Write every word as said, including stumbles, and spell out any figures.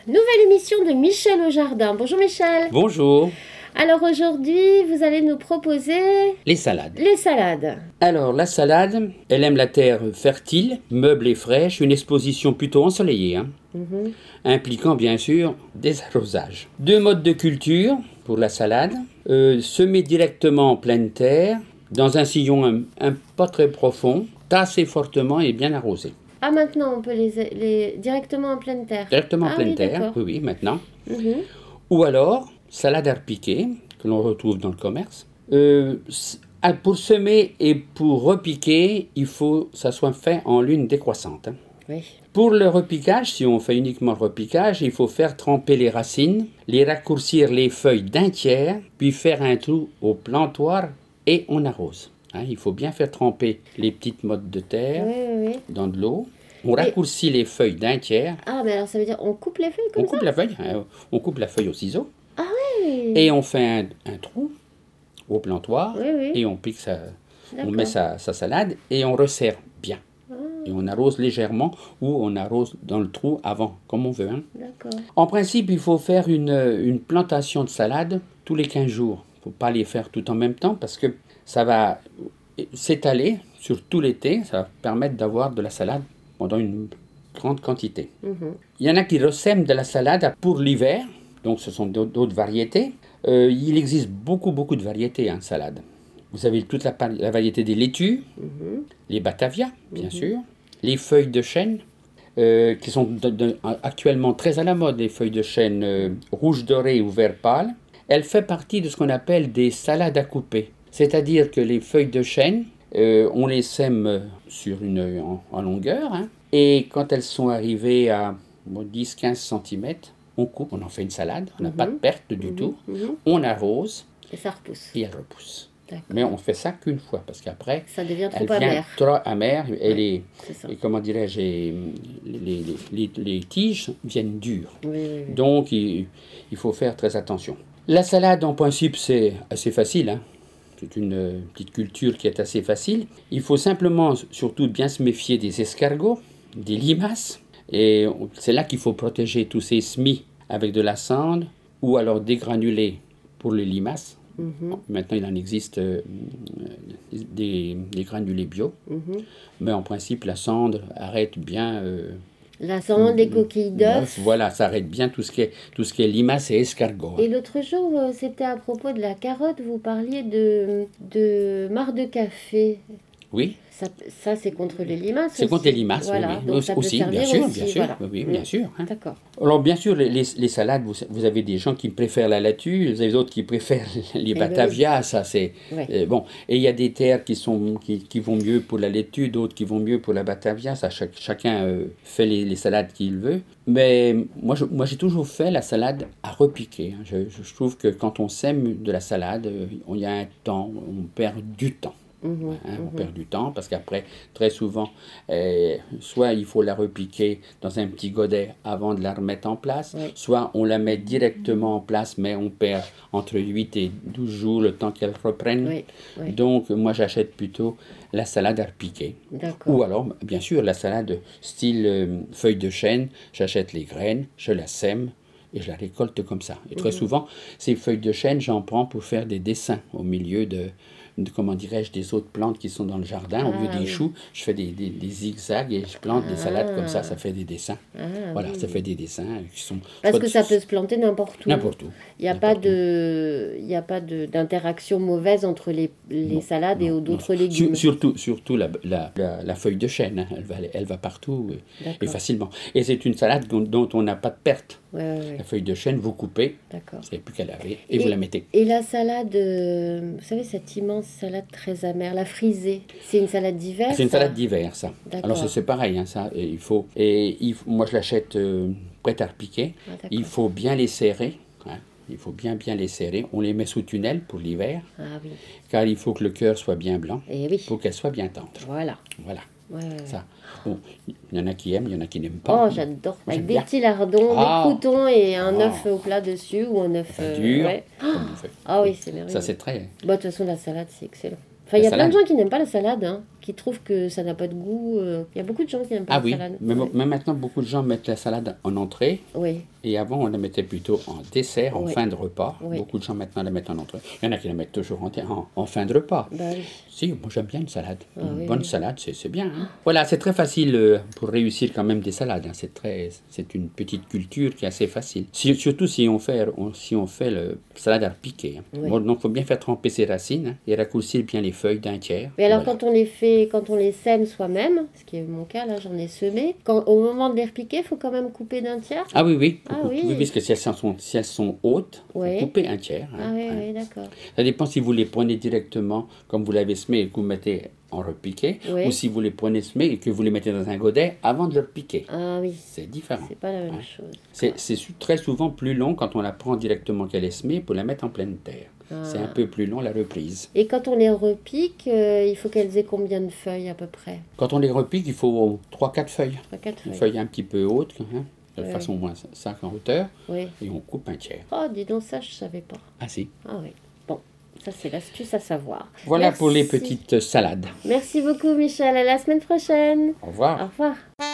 Nouvelle émission de Michel au Jardin. Bonjour Michel. Bonjour. Alors aujourd'hui, vous allez nous proposer Les salades. les salades. Alors, la salade, elle aime la terre fertile, meuble et fraîche, une exposition plutôt ensoleillée, hein, Mhm. impliquant bien sûr des arrosages. Deux modes de culture pour la salade. Euh, semer directement en pleine terre, dans un sillon un, un pas très profond, tasser fortement et bien arrosé. Ah maintenant, on peut les, les directement en pleine terre. Directement en Ah pleine oui, terre, d'accord. oui, oui, maintenant. Mhm. Ou alors, salade à repiquer, que l'on retrouve dans le commerce. Euh, s- ah, pour semer et pour repiquer, il faut que ça soit fait en lune décroissante, hein. Oui. Pour le repiquage, si on fait uniquement le repiquage, il faut faire tremper les racines, les raccourcir les feuilles d'un tiers, puis faire un trou au plantoir et on arrose. Hein, il faut bien faire tremper les petites mottes de terre Oui, oui, oui. dans de l'eau. On raccourcit les feuilles d'un tiers. Ah, mais alors ça veut dire on coupe les feuilles comme On coupe ça. la feuille, hein, on coupe la feuille au ciseau. Oui. Et on fait un, un trou au plantoir Oui, oui. et on pique sa, on D'accord. met sa, sa salade et on resserre bien. Et on arrose légèrement ou on arrose dans le trou avant, comme on veut, hein. D'accord. En principe, il faut faire une, une plantation de salade tous les quinze jours. Il ne faut pas les faire tout en même temps parce que ça va s'étaler sur tout l'été. Ça va permettre d'avoir de la salade pendant une grande quantité. Mhm. Il y en a qui ressèment de la salade pour l'hiver, donc ce sont d'autres d'autres variétés. Euh, il existe beaucoup, beaucoup de variétés en salade. Vous avez toute la, pa- la variété des laitues, Mhm. les batavias, bien sûr, les feuilles de chêne, euh, qui sont de- de- actuellement très à la mode, les feuilles de chêne euh, rouge doré ou vert pâle. Elle fait partie de ce qu'on appelle des salades à couper. C'est-à-dire que les feuilles de chêne, euh, on les sème sur une, en, en longueur, hein, et quand elles sont arrivées à bon, dix à quinze centimètres, on coupe, on en fait une salade, on n'a pas de perte du tout, Mhm. on arrose Et ça repousse. et elle repousse. D'accord. Mais on fait ça qu'une fois, parce qu'après, Ça devient elle trop vient amer. trop amère et, les, C'est ça. et comment dirais-je, et les, les, les, les tiges viennent dures. Oui, oui, oui. Donc, il, il faut faire très attention. La salade, en principe, c'est assez facile, hein. C'est une euh, petite culture qui est assez facile. Il faut simplement, surtout, bien se méfier des escargots, des limaces. Et on- c'est là qu'il faut protéger tous ces semis avec de la cendre ou alors dégranuler pour les limaces. Mhm. Maintenant, il en existe euh, des, des granulés bio. Mhm. Mais en principe, la cendre arrête bien. euh, La cendre, les coquilles d'œufs. l'œuf. Voilà, ça arrête bien tout ce qui est, tout ce qui est limaces et escargots, hein. Et l'autre jour, euh, c'était à propos de la carotte, vous parliez de, de marc de café. Oui, Ça, ça c'est contre les limaces c'est aussi. contre les limaces. Voilà, oui, donc oui. ça peut Aussi, servir bien sûr, aussi, bien sûr. voilà. Oui, Mm. bien sûr, hein. D'accord. Alors, bien sûr, les, les- les salades, vous, vous avez des gens qui préfèrent la laitue, vous avez d'autres qui préfèrent les ben batavias, ça c'est... Ouais. euh, bon, et il y a des terres qui, sont, qui, qui vont mieux pour la laitue, d'autres qui vont mieux pour la batavia, ça chaque- chacun euh, fait les, les salades qu'il veut. Mais moi, je- moi, j'ai toujours fait la salade à repiquer, hein. Je, je trouve que quand on sème de la salade, euh, il y a un temps, on perd du temps. Mhm. Hein, on perd du temps parce qu'après, très souvent, euh, soit il faut la repiquer dans un petit godet avant de la remettre en place, Oui. soit on la met directement en place, mais on perd entre huit et douze jours le temps qu'elle reprenne. Oui, oui. Donc, moi, j'achète plutôt la salade à repiquer. D'accord. Ou alors, bien sûr, la salade style euh, feuille de chêne, j'achète les graines, je la sème et je la récolte comme ça. Et très souvent, ces feuilles de chêne, j'en prends pour faire des dessins au milieu de, de, comment dirais-je, des autres plantes qui sont dans le jardin. Au lieu Ah, des oui. choux, je fais des, des, des zigzags et je plante des salades comme ça, ça fait des dessins. Ah, Voilà, oui. ça fait des dessins qui sont... Parce soit que de- ça peut se planter n'importe où. N'importe où. Il n'y a pas N'importe où. de, il y a pas de d'interaction mauvaise entre les, les salades et Non, d'autres non. légumes. Sur- surtout surtout la, la, la, la feuille de chêne, hein, elle va, elle va partout et, et D'accord. facilement. Et c'est une salade dont, dont on n'a pas de perte. Ouais, ouais, ouais. La feuille de chêne, vous coupez, D'accord. vous n'avez plus qu'à laver et, vous la mettez. Et la salade, euh, vous savez, cette immense salade très amère, la frisée, c'est une salade d'hiver. C'est une ça salade d'hiver, ça. D'accord. Alors c'est c'est pareil, hein, ça. Et il faut, et il faut- moi je l'achète euh, prête à repiquer. Ah, d'accord. Il faut bien les serrer, hein. Il faut bien bien les serrer. On les met sous tunnel pour l'hiver, Ah oui. car il faut que le cœur soit bien blanc, Et oui. pour qu'elle soit bien tendre. Voilà. Voilà, Ouais, ouais, ouais. ça. Bon, il y en a qui aiment, il y en a qui n'aiment pas. Oh, j'adore. Moi, Avec j'aime des bien. petits lardons, Ah. des croutons et un Ah. œuf au plat dessus ou un œuf. Pas euh, dur, ouais. comme on fait. Ah oui, c'est merveilleux. Ça c'est très... Bah, de toute façon, la salade, c'est excellent. Enfin, il y La a plein de salade. gens qui n'aiment pas la salade, hein. qui trouvent que ça n'a pas de goût. euh. Il y a beaucoup de gens qui n'aiment pas Ah la oui, salade. mais, Ouais. mais maintenant beaucoup de gens mettent la salade en entrée. Oui, Et avant, on la mettait plutôt en dessert, en Oui. fin de repas. Oui. Beaucoup de gens maintenant la mettent en entrée. Il y en a qui la mettent toujours en, en, en fin de repas. bah oui. Si, moi j'aime bien une salade. Ah une oui, bonne oui. salade, c'est c'est bien. Hein. Voilà, c'est très facile euh, pour réussir quand même des salades. Hein. C'est très, c'est une petite culture qui est assez facile. Si- surtout si on fait, on- si on fait le salade à piquer. Hein. Oui. Bon, donc, il faut bien faire tremper ses racines hein, et raccourcir bien les feuilles d'un tiers. Mais alors, Voilà. quand on les fait, quand on les sème soi-même, ce qui est mon cas, là, j'en ai semé, quand, au moment de les repiquer, il faut quand même couper d'un tiers. Ah oui, oui. Ah Faut oui. couper, puisque si elles sont, si elles sont hautes, il Ouais. faut couper un tiers. hein. Ah oui, Hein. oui, d'accord. Ça dépend si vous les prenez directement, comme vous l'avez semé et que vous mettez en repiqué, Oui. ou si vous les prenez semés et que vous les mettez dans un godet avant de le repiquer. Ah oui, C'est différent. c'est pas la même Ouais. chose. C'est c'est su- très souvent plus long quand on la prend directement qu'elle est semée pour la mettre en pleine terre. Ah. C'est un peu plus long la reprise. Et quand on les repique, euh, il faut qu'elles aient combien de feuilles à peu près? Quand on les repique, il faut trois quatre feuilles. Trois, quatre Une feuilles. feuille un petit peu haute, hein, de Ouais. façon moins cinq en hauteur, Oui. et on coupe un tiers. Oh, dis donc ça, je savais pas. Ah si. Ah oui. Bon, ça c'est l'astuce à savoir. Voilà Merci. pour les petites salades. Merci beaucoup Michel, à la semaine prochaine. Au revoir. Au revoir.